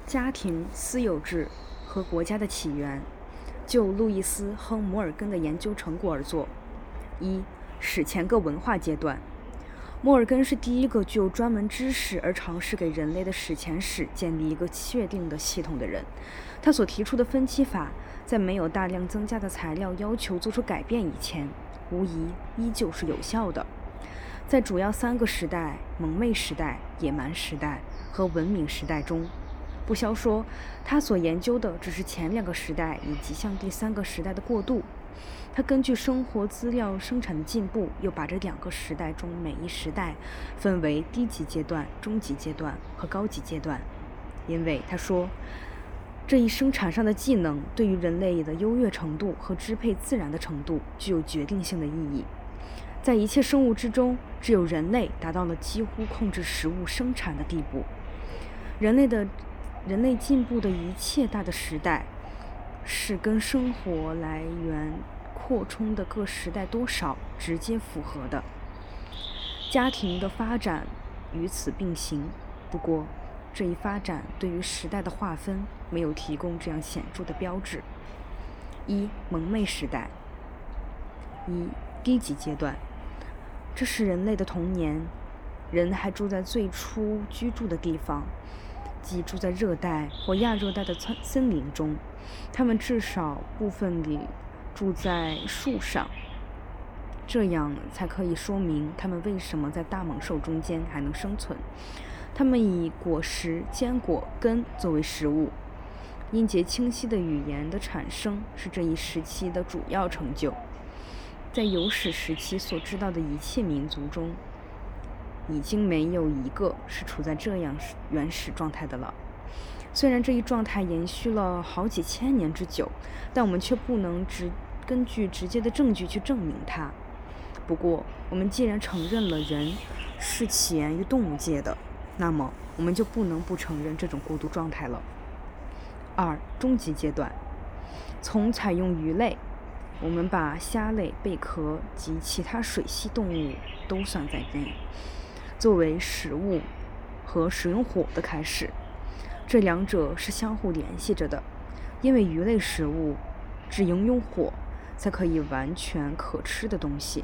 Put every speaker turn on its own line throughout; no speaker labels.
家庭、私有制和国家的起源，就路易斯·亨·摩尔根的研究成果而作。一、史前各文化阶段。摩尔根是第一个具有专门知识而尝试给人类的史前史建立一个确定的系统的人。他所提出的分期法，在没有大量增加的材料要求做出改变以前，无疑依旧是有效的。在主要3个时代——蒙昧时代、野蛮时代和文明时代中，不消说，他所研究的只是前2个时代以及向第3个时代的过渡。他根据生活资料生产的进步，又把这2个时代中每一时代分为低级阶段、中级阶段和高级阶段。因为他说，这一生产上的技能对于人类的优越程度和支配自然的程度具有决定性的意义。在一切生物之中，只有人类达到了几乎控制食物生产的地步。人类进步的一切大的时代，是跟生活来源扩充的各时代多少直接符合的。家庭的发展与此并行，不过这一发展对于时代的划分没有提供这样显著的标志。一、蒙昧时代。一、低级阶段。这是人类的童年，人还住在最初居住的地方，即住在热带或亚热带的森林中。他们至少部分里住在树上，这样才可以说明他们为什么在大猛兽中间还能生存。他们以果实、坚果、根作为食物。音节清晰的语言的产生是这一时期的主要成就。在有史时期所知道的一切民族中，已经没有一个是处在这样原始状态的了。虽然这一状态延续了好几千年之久，但我们却不能根据直接的证据去证明它。不过，我们既然承认了人是起源于动物界的，那么我们就不能不承认这种过渡状态了。二、终极阶段。从采用鱼类，我们把虾类、贝壳及其他水系动物都算在内，作为食物和使用火的开始。这2者是相互联系着的，因为鱼类食物只应用火才可以完全可吃的东西。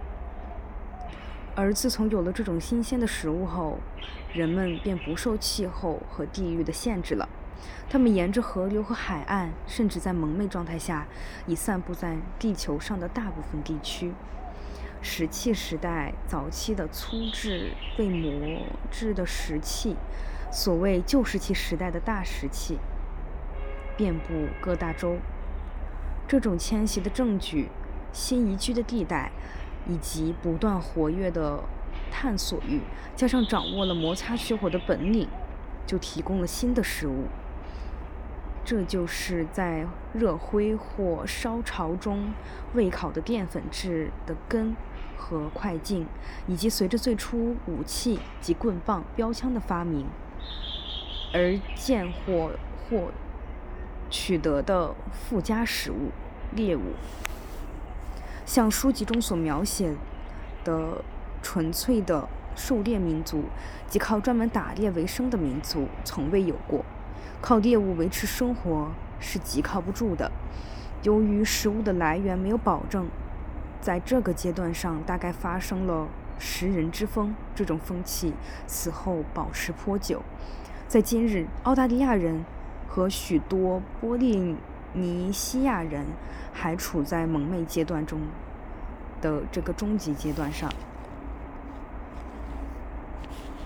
而自从有了这种新鲜的食物后，人们便不受气候和地域的限制了。他们沿着河流和海岸，甚至在蒙昧状态下，已散布在地球上的大部分地区。石器时代早期的粗制被磨制的石器，所谓旧石器时代的大石器，遍布各大洲。这种迁徙的证据、新移居的地带，以及不断活跃的探索欲，加上掌握了摩擦取火的本领，就提供了新的食物。这就是在热灰或烧潮中未烤的淀粉质的根和快进，以及随着最初武器及棍棒、标枪的发明而见或取得的附加食物——猎物。像书籍中所描写的纯粹的狩猎民族及靠专门打猎为生的民族从未有过。靠猎物维持生活是极靠不住的。由于食物的来源没有保证，在这个阶段上大概发生了食人之风。这种风气此后保持颇久。在今日，澳大利亚人和许多波利尼西亚人还处在蒙昧阶段中的这个终极阶段上。